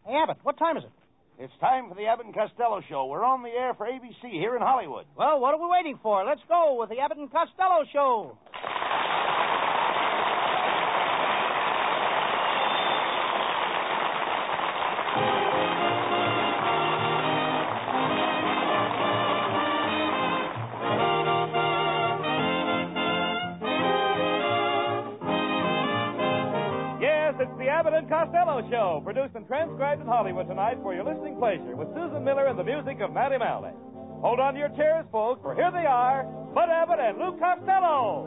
Hey, Abbott, what time is it? It's time for the Abbott and Costello Show. We're on the air for ABC here in Hollywood. Well, what are we waiting for? Let's go with the Abbott and Costello Show. It's the Abbott and Costello Show, produced and transcribed in Hollywood tonight for your listening pleasure with Susan Miller and the music of Matty Malney. Hold on to your chairs, folks, for here they are, Bud Abbott and Lou Costello.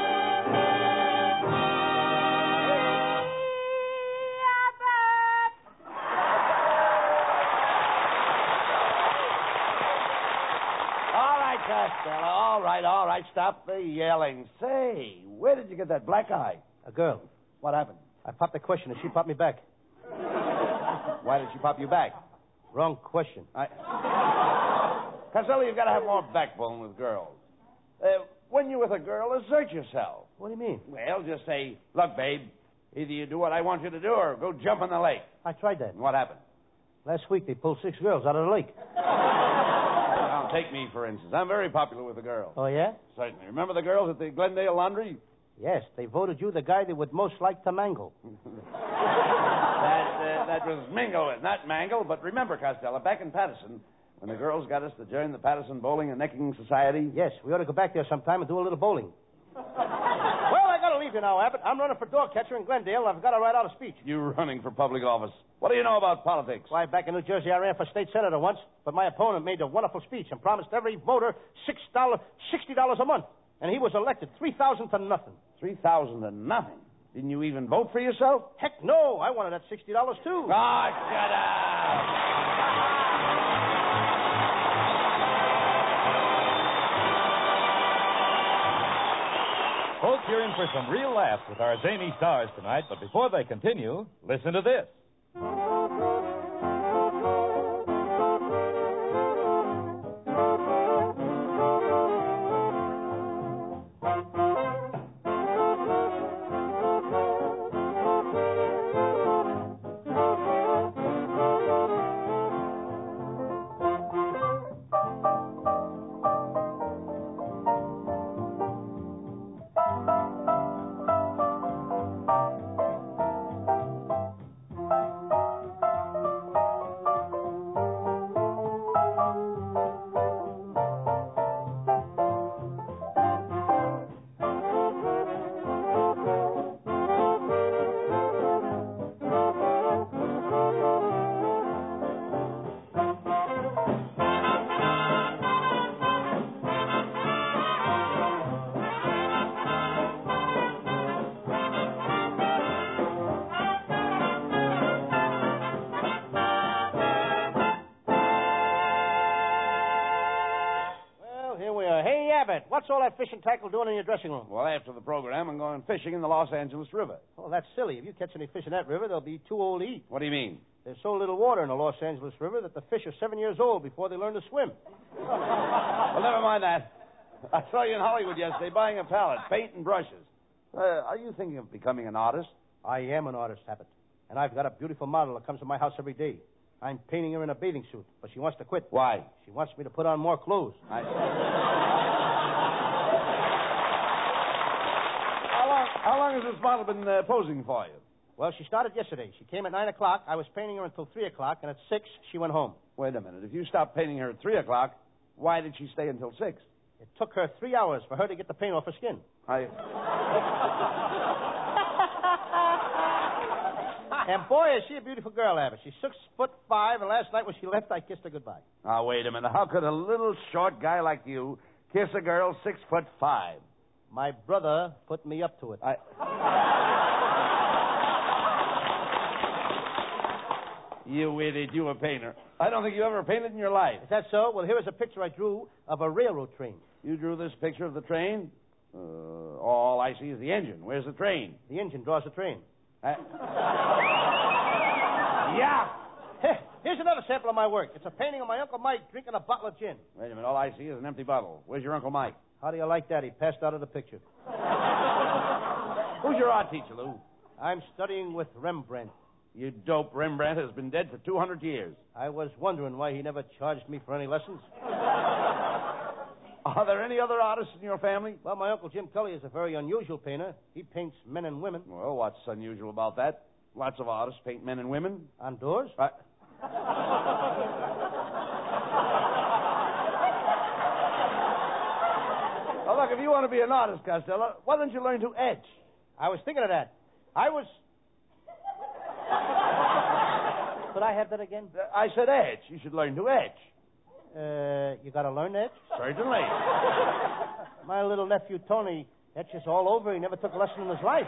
All right, Costello. All right. Stop the yelling. Say, where did you get that black eye? A girl. What happened? I popped the question and she popped me back. Why did she pop you back? Wrong question. Costello, you've got to have more backbone with girls. When you're with a girl, assert yourself. What do you mean? Well, just say, look, babe, either you do what I want you to do or go jump in the lake. I tried that. And what happened? Last week they pulled 6 girls out of the lake. Now, take me, for instance. I'm very popular with the girls. Oh, yeah? Certainly. Remember the girls at the Glendale Laundry? Yes, they voted you the guy they would most like to mangle. That was mingle, not mangle. But remember, Costello, back in Patterson, when the girls got us to join the Patterson Bowling and Necking Society. Yes, we ought to go back there sometime and do a little bowling. Well, I got to leave you now, Abbott. I'm running for dog catcher in Glendale. I've got to write out a speech. You running for public office. What do you know about politics? Why, back in New Jersey, I ran for state senator once, but my opponent made a wonderful speech and promised every voter $60 a month. And he was elected 3,000 to nothing. 3,000 to nothing? Didn't you even vote for yourself? Heck no. I wanted that $60 too. Oh, shut up. Folks, you're in for some real laughs with our zany stars tonight, but before they continue, listen to this. What's all that fishing tackle doing in your dressing room? Well, after the program, I'm going fishing in the Los Angeles River. Oh, that's silly. If you catch any fish in that river, they'll be too old to eat. What do you mean? There's so little water in the Los Angeles River that the fish are 7 years old before they learn to swim. Well, never mind that. I saw you in Hollywood yesterday buying a palette, paint and brushes. Are you thinking of becoming an artist? I am an artist, Abbott. And I've got a beautiful model that comes to my house every day. I'm painting her in a bathing suit, but she wants to quit. Why? She wants me to put on more clothes. How long has this model been posing for you? Well, she started yesterday. She came at 9 o'clock. I was painting her until 3 o'clock, and at 6, she went home. Wait a minute. If you stopped painting her at 3 o'clock, why did she stay until 6? It took her 3 hours for her to get the paint off her skin. And boy, is she a beautiful girl, Abbott. She's 6'5", and last night when she left, I kissed her goodbye. Now, wait a minute. How could a little short guy like you kiss a girl 6'5"? My brother put me up to it. You idiot. You a painter. I don't think you ever painted in your life. Is that so? Well, here is a picture I drew of a railroad train. You drew this picture of the train? All I see is the engine. Where's the train? The engine draws the train. Yeah. Here's another sample of my work. It's a painting of my Uncle Mike drinking a bottle of gin. Wait a minute. All I see is an empty bottle. Where's your Uncle Mike? How do you like that? He passed out of the picture. Who's your art teacher, Lou? I'm studying with Rembrandt. You dope. Rembrandt has been dead for 200 years. I was wondering why he never charged me for any lessons. Are there any other artists in your family? Well, my Uncle Jim Cully is a very unusual painter. He paints men and women. Well, what's unusual about that? Lots of artists paint men and women. On doors? Well, look, if you want to be an artist, Costello, why don't you learn to etch? I was thinking of that. Could I have that again? I said etch. You should learn to etch. You got to learn that? Certainly. My little nephew Tony etches all over. He never took a lesson in his life.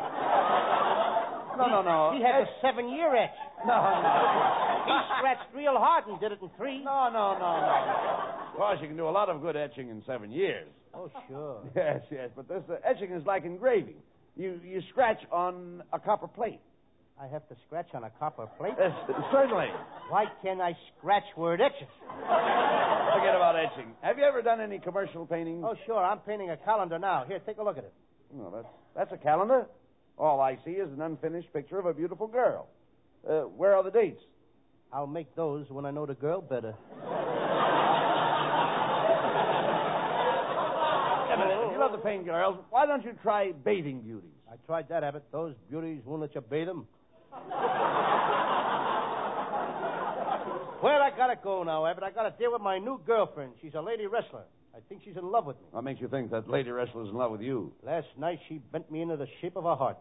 No. He had a 7-year etch. No. He scratched real hard and did it in 3. No. Of course, you can do a lot of good etching in 7 years. Oh, sure. Yes, but this etching is like engraving. You scratch on a copper plate. I have to scratch on a copper plate? Yes, certainly. Why can't I scratch where it etches? Forget about etching. Have you ever done any commercial painting? Oh, sure. I'm painting a calendar now. Here, take a look at it. No, that's a calendar. All I see is an unfinished picture of a beautiful girl. Where are the dates? I'll make those when I know the girl better. If you love to paint girls, why don't you try bathing beauties? I tried that, Abbott. Those beauties won't let you bathe them. Well, I gotta go now, Abbott. I gotta deal with my new girlfriend. She's a lady wrestler. I think she's in love with me. What makes you think that lady wrestler's in love with you? Last night, she bent me into the shape of a heart.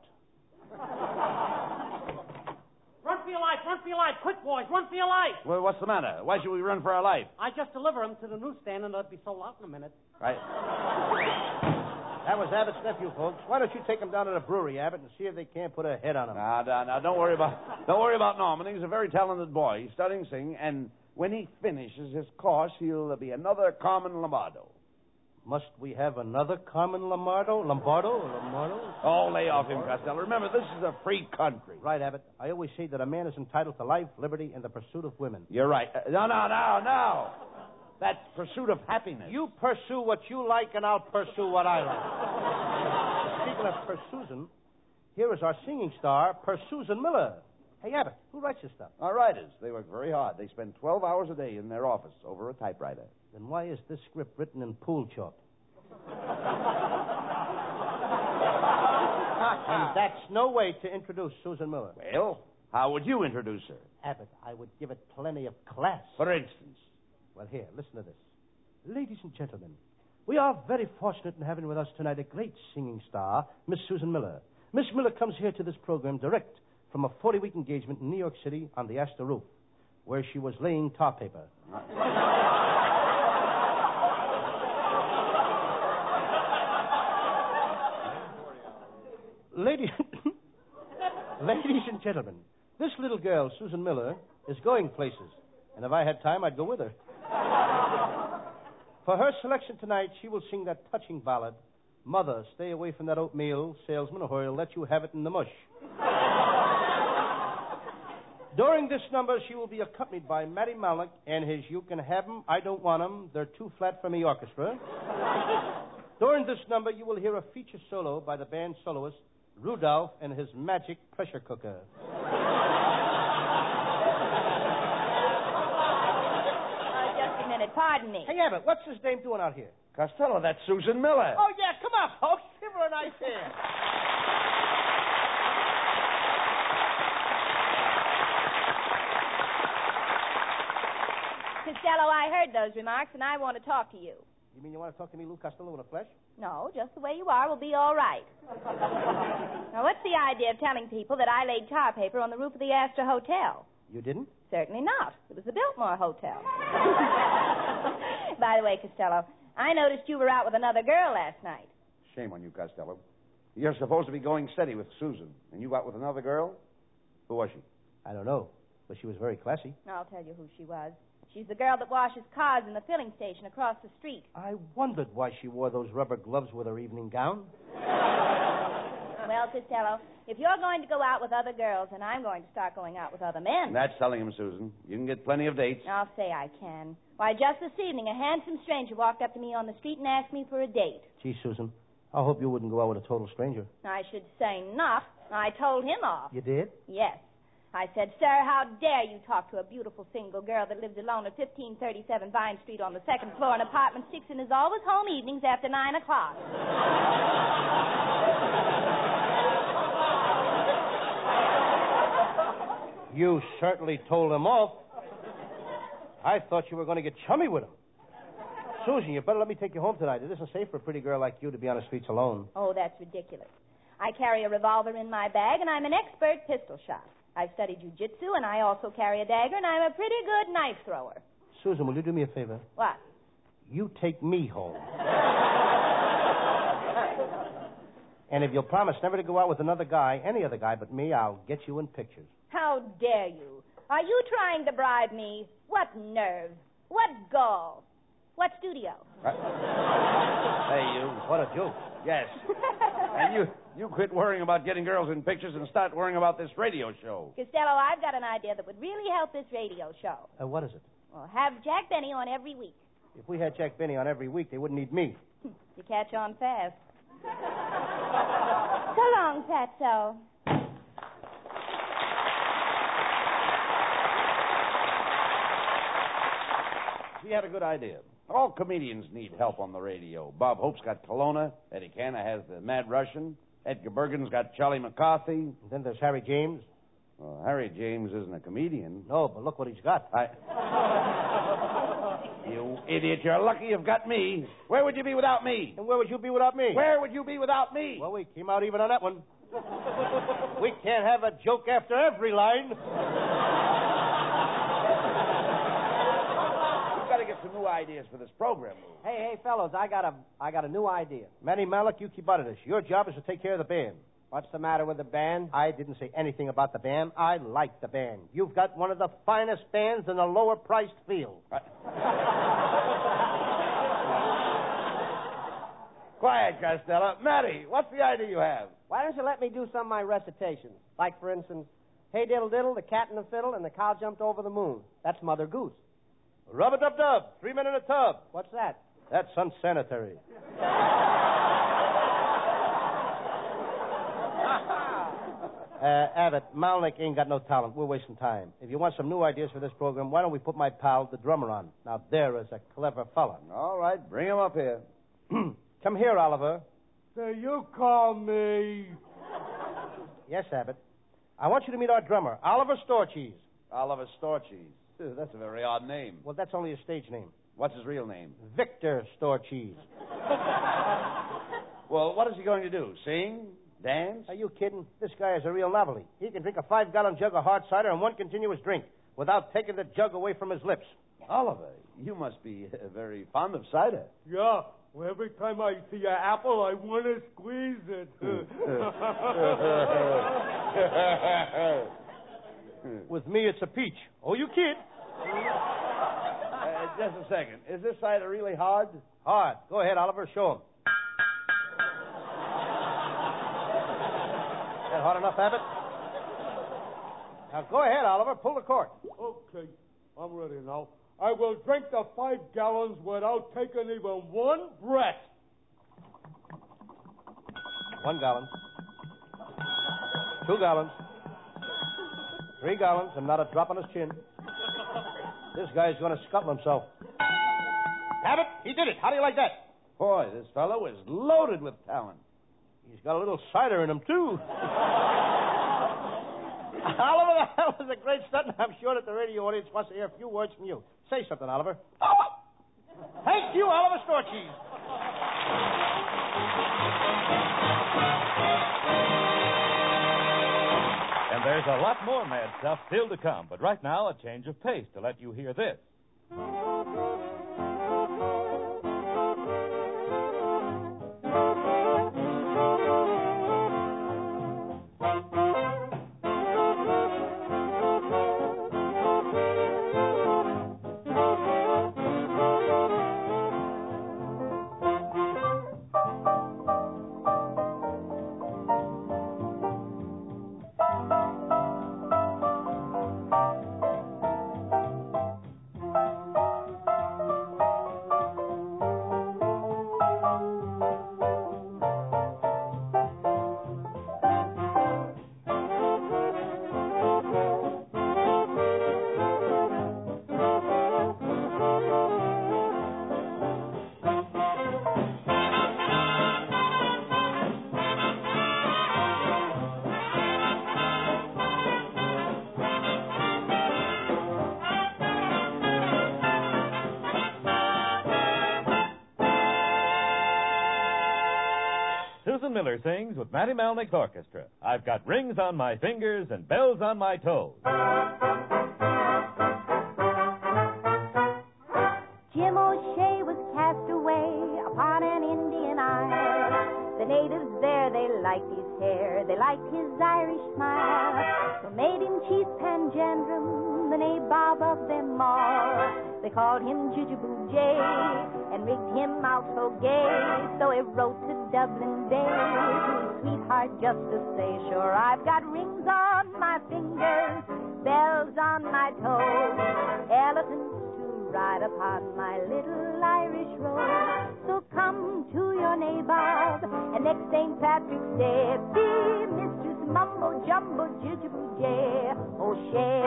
Run for your life, run for your life. Quick, boys, run for your life. Well, what's the matter? Why should we run for our life? I just deliver them to the newsstand, and they'll be sold out in a minute. Right. That was Abbott's nephew, folks. Why don't you take him down to the brewery, Abbott, and see if they can't put a head on him? Now, don't worry about Norman. He's a very talented boy. He's studying singing, and when he finishes his course, he'll be another Carmen Lombardo. Must we have another Carmen Lombardo? Lombardo? Oh, lay off him, Costello. Remember, this is a free country. Right, Abbott. I always say that a man is entitled to life, liberty, and the pursuit of women. You're right. No. That's pursuit of happiness. You pursue what you like, and I'll pursue what I like. Speaking of Pursusan, here is our singing star, Pursusan Miller. Hey, Abbott, who writes this stuff? Our writers. They work very hard. They spend 12 hours a day in their office over a typewriter. Then why is this script written in pool chalk? And that's no way to introduce Susan Miller. Well, how would you introduce her? Abbott, I would give it plenty of class. For instance? Well, here, listen to this. Ladies and gentlemen, we are very fortunate in having with us tonight a great singing star, Miss Susan Miller. Miss Miller comes here to this program direct from a 40-week engagement in New York City on the Astor roof, where she was laying tar paper. Ladies and gentlemen, this little girl, Susan Miller, is going places, and if I had time, I'd go with her. For her selection tonight, she will sing that touching ballad, Mother, Stay Away from That Oatmeal Salesman, or he'll let you have it in the mush. During this number, she will be accompanied by Matty Malnick and his You Can Have 'Em, I Don't Want 'Em, They're Too Flat for Me orchestra. During this number, you will hear a feature solo by the band soloist, Rudolph and his magic pressure cooker. Just a minute. Pardon me. Hey, Abbott, what's this dame doing out here? Costello, that's Susan Miller. Oh, yeah, come on, folks. Give her a nice hand. Costello, I heard those remarks, and I want to talk to you. You mean you want to talk to me, Lou Costello, in the flesh? No, just the way you are will be all right. Now, what's the idea of telling people that I laid tar paper on the roof of the Astor Hotel? You didn't? Certainly not. It was the Biltmore Hotel. By the way, Costello, I noticed you were out with another girl last night. Shame on you, Costello. You're supposed to be going steady with Susan, and you out with another girl? Who was she? I don't know, but she was very classy. I'll tell you who she was. She's the girl that washes cars in the filling station across the street. I wondered why she wore those rubber gloves with her evening gown. Well, Costello, if you're going to go out with other girls, then I'm going to start going out with other men. That's telling him, Susan. You can get plenty of dates. I'll say I can. Why, just this evening, a handsome stranger walked up to me on the street and asked me for a date. Gee, Susan, I hope you wouldn't go out with a total stranger. I should say not. I told him off. You did? Yes. I said, sir, how dare you talk to a beautiful single girl that lives alone at 1537 Vine Street on the second floor in apartment 6 and is always home evenings after 9 o'clock. You certainly told him off. I thought you were going to get chummy with him. Susan, you better let me take you home tonight. It isn't safe for a pretty girl like you to be on the streets alone. Oh, that's ridiculous. I carry a revolver in my bag, and I'm an expert pistol shot. I've studied jiu-jitsu, and I also carry a dagger, and I'm a pretty good knife thrower. Susan, will you do me a favor? What? You take me home. And if you'll promise never to go out with another guy, any other guy but me, I'll get you in pictures. How dare you? Are you trying to bribe me? What nerve? What gall? What studio? Hey, you. What a joke. Yes. And you quit worrying about getting girls in pictures and start worrying about this radio show. Costello, I've got an idea that would really help this radio show. What is it? Well, have Jack Benny on every week. If we had Jack Benny on every week, they wouldn't need me. You catch on fast. So long, Fatso. She had a good idea. All comedians need help on the radio. Bob Hope's got Kelowna. Eddie Canna has the Mad Russian. Edgar Bergen's got Charlie McCarthy. And then there's Harry James. Well, Harry James isn't a comedian. No, but look what he's got. You idiot, you're lucky you've got me. Where would you be without me? And where would you be without me? Where would you be without me? Well, we came out even on that one. We can't have a joke after every line. We've got to get some new ideas for this program. Hey, fellows, I got a new idea. Manny Malik, you keep out of this. Your job is to take care of the band. What's the matter with the band? I didn't say anything about the band. I like the band. You've got one of the finest bands in the lower-priced field. Quiet, Costello. Matty, what's the idea you have? Why don't you let me do some of my recitations? Like, for instance, Hey Diddle Diddle, the cat in the fiddle, and the cow jumped over the moon. That's Mother Goose. Rub-a-dub-dub, 3 men in a tub. What's that? That's unsanitary. Abbott, Malnick ain't got no talent. We're wasting time. If you want some new ideas for this program, why don't we put my pal, the drummer, on? Now, there is a clever fella. All right, bring him up here. Come here, Oliver. So you call me? Yes, Abbott. I want you to meet our drummer, Oliver Storcheese. Oliver Storcheese. That's a very odd name. Well, that's only a stage name. What's his real name? Victor Storcheese. Well, what is he going to do? Sing? Dance? Are you kidding? This guy is a real novelty. He can drink a 5-gallon jug of hard cider in one continuous drink without taking the jug away from his lips. Oliver, you must be very fond of cider. Yeah. Well, every time I see an apple, I want to squeeze it. With me, it's a peach. Oh, you kid. Just a second. Is this cider really hard? Hard. Go ahead, Oliver. Show him. That hard enough, Abbott? Now, go ahead, Oliver. Pull the cork. Okay. I'm ready now. I will drink the 5 gallons without taking even one breath. 1 gallon. 2 gallons. 3 gallons, and not a drop on his chin. This guy's going to scuttle himself. Abbott, he did it. How do you like that? Boy, this fellow is loaded with talent. He's got a little cider in him, too. Oliver, that was a great stunt, and I'm sure that the radio audience wants to hear a few words from you. Say something, Oliver. Thank you, Oliver Storcheese. And there's a lot more mad stuff still to come, but right now, a change of pace to let you hear this. Miller sings with Matty Malnick's orchestra. I've got rings on my fingers and bells on my toes. Jim O'Shea was cast away upon an Indian isle. The natives there, they liked his hair, they liked his Irish smile. So made him Chief Panjandrum, the nabob of them all. They called him Jujuboo Jay and rigged him out so gay. So he wrote to Dublin Bay to his sweetheart just to say, sure, I've got rings on my fingers, bells on my toes, elephants to ride upon my little Irish road. So come to your nabob, and next St. Patrick's Day, be Mistress Mumbo Jumbo Jujuboo Jay O'Shea.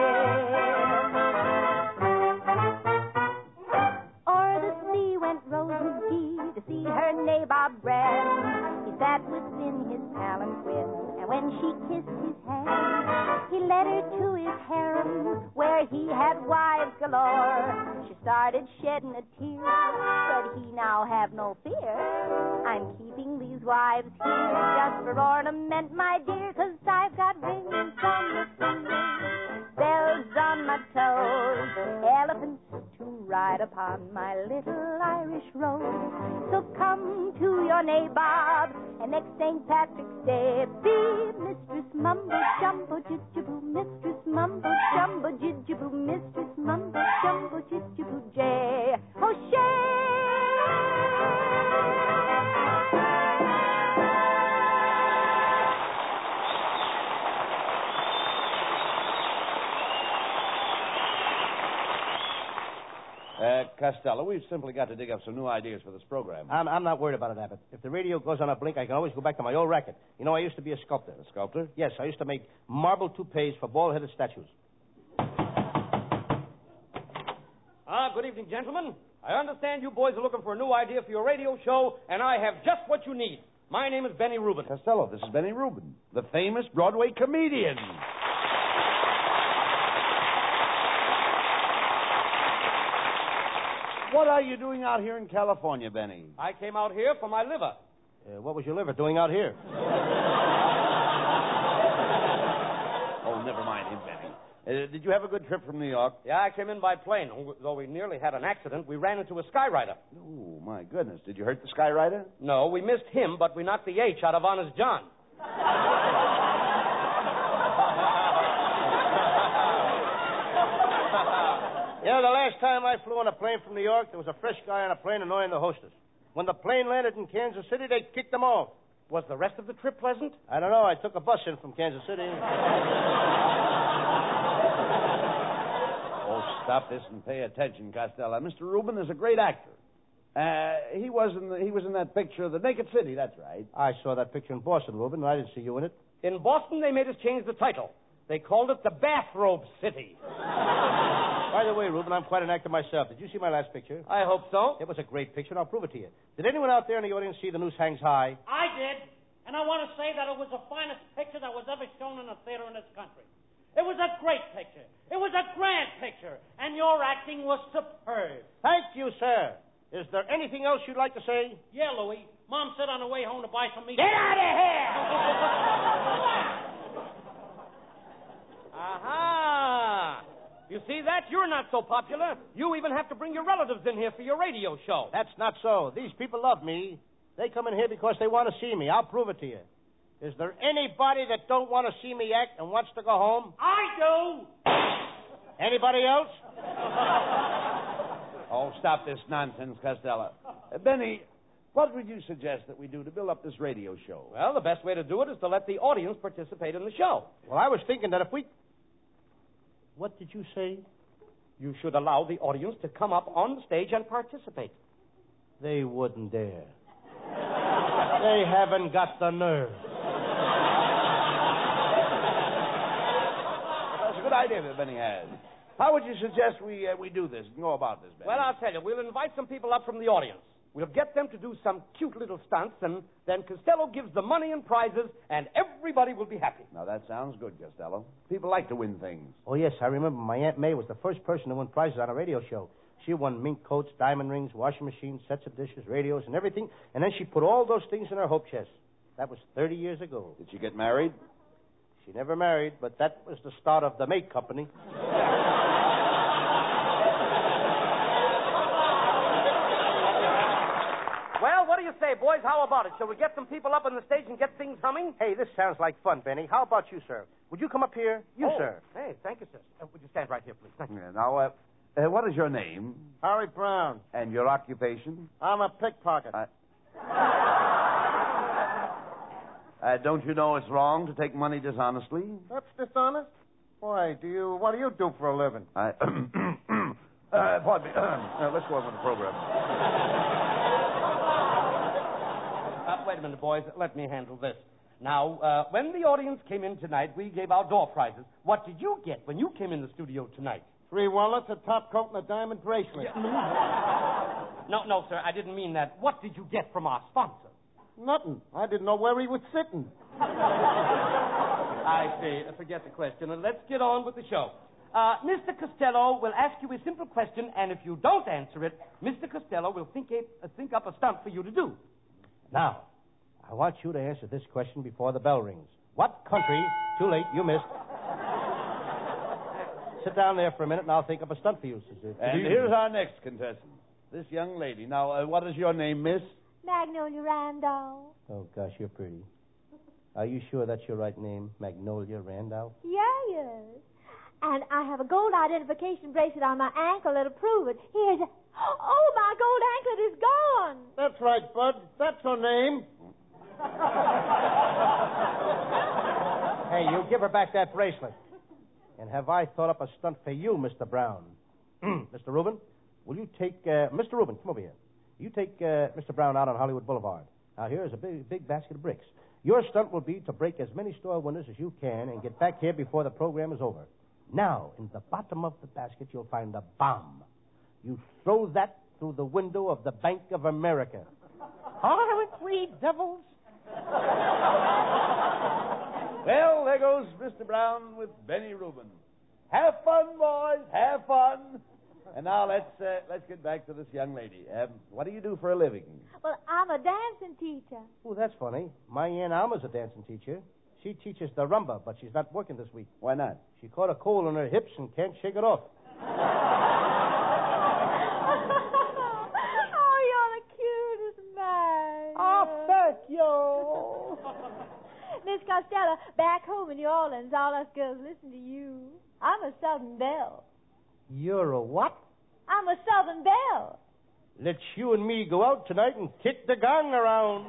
O'er the sea went Rose McGee to see her nabob Brand. He sat within his palanquin, and when she kissed his hand, he led her to his harem, where he had wives galore. She started shedding a tear, but he now have no fear. I'm keeping these wives here just for ornament, my dear, 'cause I've got rings on my fingers, bells on my toes, elephants to ride upon my little Irish road. So come to your nabob, and next St. Patrick's Day, be Mistress Mumbo Jumbo Jujuboo, Mistress Mumbo Jumbo Jujuboo, Mistress Mumbo Jumbo Jujuboo Jay O'Shea. Costello, we've simply got to dig up some new ideas for this program. I'm not worried about it, Abbott. If the radio goes on a blink, I can always go back to my old racket. You know, I used to be a sculptor. A sculptor? Yes, I used to make marble toupees for bald-headed statues. Good evening, gentlemen. I understand you boys are looking for a new idea for your radio show, and I have just what you need. My name is Benny Rubin. Costello, this is Benny Rubin, the famous Broadway comedian. What are you doing out here in California, Benny? I came out here for my liver. What was your liver doing out here? Oh, never mind him, Benny. Did you have a good trip from New York? Yeah, I came in by plane. Though we nearly had an accident, we ran into a skywriter. Oh, my goodness. Did you hurt the skywriter? No, we missed him, but we knocked the H out of Honest John. You know, the last time I flew on a plane from New York, there was a fresh guy on a plane annoying the hostess. When the plane landed in Kansas City, they kicked him off. Was the rest of the trip pleasant? I don't know. I took a bus in from Kansas City. Oh, stop this and pay attention, Costello. Mr. Rubin is a great actor. He was in that picture, The Naked City, that's right. I saw that picture in Boston, Rubin, and I didn't see you in it. In Boston, they made us change the title. They called it the Bathrobe City. By the way, Reuben, I'm quite an actor myself. Did you see my last picture? I hope so. It was a great picture, and I'll prove it to you. Did anyone out there in the audience see The Noose Hangs High? I did. And I want to say that it was the finest picture that was ever shown in a theater in this country. It was a great picture. It was a grand picture. And your acting was superb. Thank you, sir. Is there anything else you'd like to say? Yeah, Louie. Mom said on the way home to buy some meat. Get out of here! Aha! You see that? You're not so popular. You even have to bring your relatives in here for your radio show. That's not so. These people love me. They come in here because they want to see me. I'll prove it to you. Is there anybody that don't want to see me act and wants to go home? I do. Anybody else? Oh, stop this nonsense, Costello. Benny, what would you suggest that we do to build up this radio show? Well, the best way to do it is to let the audience participate in the show. Well, I was thinking that if we... What did you say? You should allow the audience to come up on the stage and participate. They wouldn't dare. They haven't got the nerve. That's a good idea that Benny has. How would you suggest we do this and go about this, Benny? Well, I'll tell you. We'll invite some people up from the audience. We'll get them to do some cute little stunts, and then Costello gives the money and prizes, and everybody will be happy. Now, that sounds good, Costello. People like to win things. Oh, yes, I remember my Aunt May was the first person to win prizes on a radio show. She won mink coats, diamond rings, washing machines, sets of dishes, radios, and everything, and then she put all those things in her hope chest. That was 30 years ago. Did she get married? She never married, but that was the start of the Mate Company. Well, what do you say, boys? How about it? Shall we get some people up on the stage and get things humming? Hey, this sounds like fun, Benny. How about you, sir? Would you come up here? You, sir. Hey, thank you, sir. Would you stand right here, please? Thank you. Yeah, now, what is your name? Harry Brown. And your occupation? I'm a pickpocket. Don't you know it's wrong to take money dishonestly? That's dishonest? Why, what do you do for a living? Pardon me. Let's go on with the program. Wait a minute, boys. Let me handle this. Now, when the audience came in tonight, we gave out door prizes. What did you get when you came in the studio tonight? 3 wallets, a top coat, and a diamond bracelet. No, sir. I didn't mean that. What did you get from our sponsor? Nothing. I didn't know where he was sitting. I see. Forget the question, and let's get on with the show. Mr. Costello will ask you a simple question, and if you don't answer it, Mr. Costello will think up a stunt for you to do. Now, I want you to answer this question before the bell rings. What country... Too late, you missed. Sit down there for a minute, and I'll think up a stunt for you, Susie. And here's our next contestant, this young lady. Now, what is your name, miss? Magnolia Randolph. Oh, gosh, you're pretty. Are you sure that's your right name, Magnolia Randolph? Yes. And I have a gold identification bracelet on my ankle that'll prove it. Here's a... Oh, my gold anklet is gone. That's right, Bud. That's her name. Hey, you give her back that bracelet. And have I thought up a stunt for you, Mr. Brown? Mr. Rubin, will you take... Mr. Rubin, come over here. You take Mr. Brown out on Hollywood Boulevard. Now, here is a big basket of bricks. Your stunt will be to break as many store windows as you can and get back here before the program is over. Now, in the bottom of the basket, you'll find a bomb. You throw that through the window of the Bank of America. Aren't we devils? Well, there goes Mr. Brown with Benny Rubin. Have fun, boys. Have fun. And now let's get back to this young lady. What do you do for a living? Well, I'm a dancing teacher. Oh, that's funny. My Aunt Alma's a dancing teacher. She teaches the rumba, but she's not working this week. Why not? She caught a cold in her hips and can't shake it off. Oh, you're the cutest man. Oh, thank you. Miss Costello, back home in New Orleans, all us girls listen to you. I'm a Southern Belle. You're a what? I'm a Southern Belle. Let's you and me go out tonight and kick the gong around.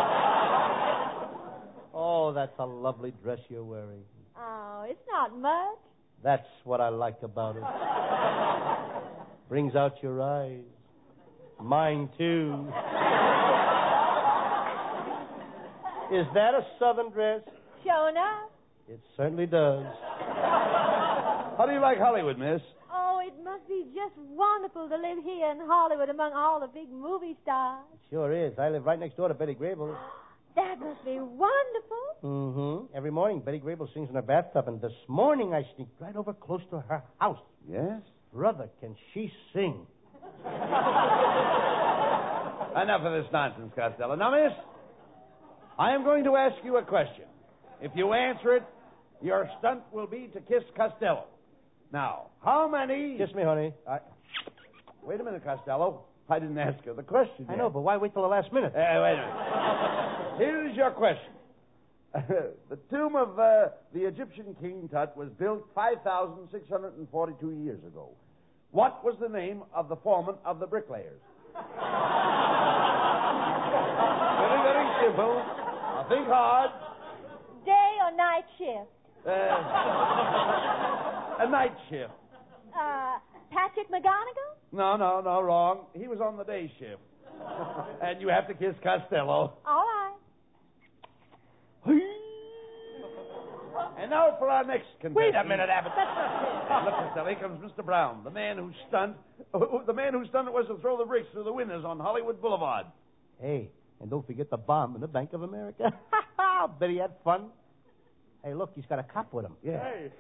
Oh, that's a lovely dress you're wearing. Oh, it's not much. That's what I like about it. Brings out your eyes. Mine, too. Is that a Southern dress? Sure enough. It certainly does. How do you like Hollywood, miss? Oh, it must be just wonderful to live here in Hollywood among all the big movie stars. Sure is. I live right next door to Betty Grable. That must be wonderful. Mm-hmm. Every morning, Betty Grable sings in her bathtub, and this morning I sneaked right over close to her house. Yes? Brother, can she sing? Enough of this nonsense, Costello. Now, miss, I am going to ask you a question. If you answer it, your stunt will be to kiss Costello. Now, how many... Kiss me, honey. Wait a minute, Costello. I didn't ask her the question I yet. know, but why wait till the last minute? Wait a minute. Here's your question. The tomb of the Egyptian King Tut was built 5,642 years ago. What was the name of the foreman of the bricklayers? Very, very simple. Now think hard. Day or night shift? A night shift. Patrick McGonagall? No, wrong. He was on the day shift. And you have to kiss Costello. All right. And now for our next contestant. Wait a minute, Abbott. Look, Costello, here comes Mr. Brown, the man whose stunt was to throw the bricks through the windows on Hollywood Boulevard. Hey, and don't forget the bomb in the Bank of America. Bet he had fun. Hey, look, he's got a cop with him. Yeah. Hey,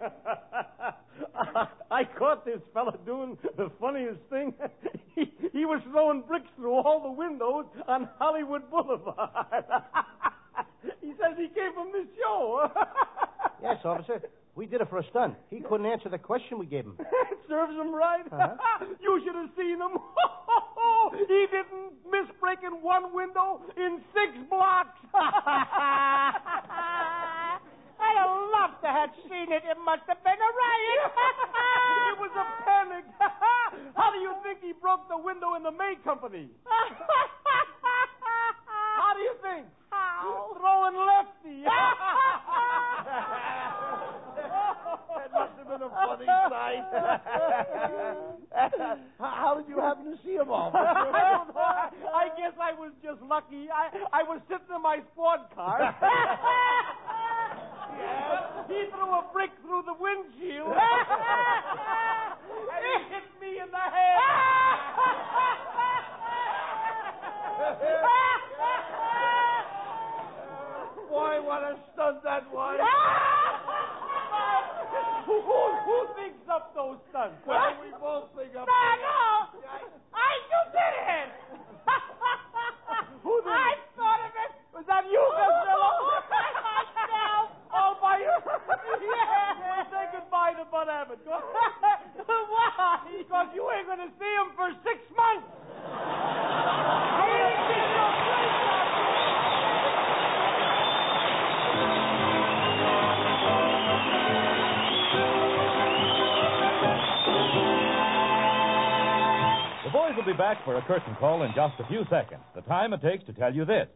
I caught this fella doing the funniest thing. He was throwing bricks through all the windows on Hollywood Boulevard. He says he came from this show. Yes, officer. We did it for a stunt. He couldn't answer the question we gave him. Serves him right. Uh-huh. You should have seen him. He didn't miss breaking one window in 6 blocks. I'd have loved to have seen it. It must have been a riot. It was a panic. How do you think he broke the window in the May Company? How do you think? How? Throwing lefty. That must have been a funny sight. How did you happen to see him, officer? I don't know. I guess I was just lucky. I was sitting in my sport car. He threw a brick through the windshield. And he hit me in the head. Boy, what a stunt that was. Who thinks up those stunts? Well, we both think up. No. You did it. Who did I thought of it. Was that you, Costello? Myself. All by yourself? Yeah. Say goodbye to Bud Abbott. Why? Because you ain't going to see him for 6 months. The boys will be back for a curtain call in just a few seconds. The time it takes to tell you this.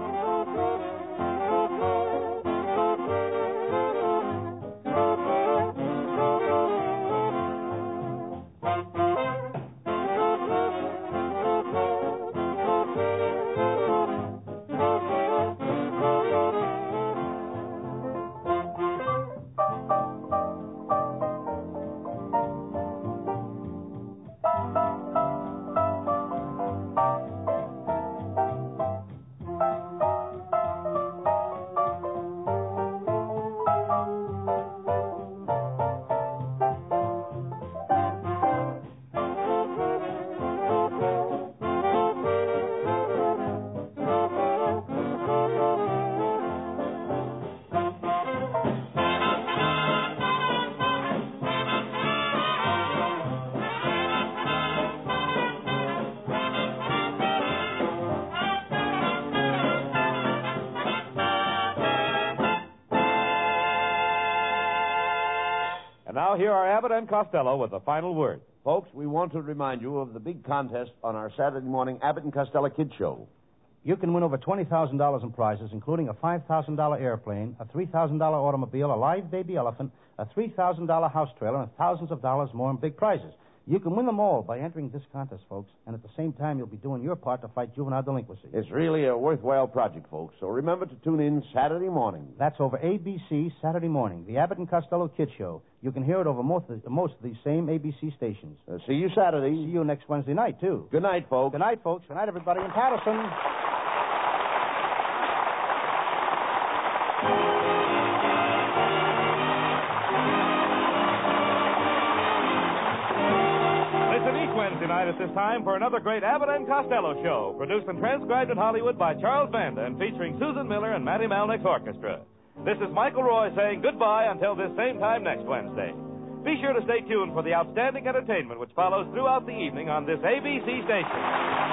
And now here are Abbott and Costello with the final word. Folks, we want to remind you of the big contest on our Saturday morning Abbott and Costello Kids Show. You can win over $20,000 in prizes, including a $5,000 airplane, a $3,000 automobile, a live baby elephant, a $3,000 house trailer, and thousands of dollars more in big prizes. You can win them all by entering this contest, folks, and at the same time, you'll be doing your part to fight juvenile delinquency. It's really a worthwhile project, folks, so remember to tune in Saturday morning. That's over ABC Saturday morning, the Abbott and Costello Kids Show. You can hear it over most of these same ABC stations. See you Saturday. See you next Wednesday night, too. Good night, folks. Good night, folks. Good night, everybody in Patterson. Wednesday night at this time for another great Abbott and Costello show, produced and transcribed in Hollywood by Charles Banda and featuring Susan Miller and Matty Malnick's orchestra. This is Michael Roy saying goodbye until this same time next Wednesday. Be sure to stay tuned for the outstanding entertainment which follows throughout the evening on this ABC station.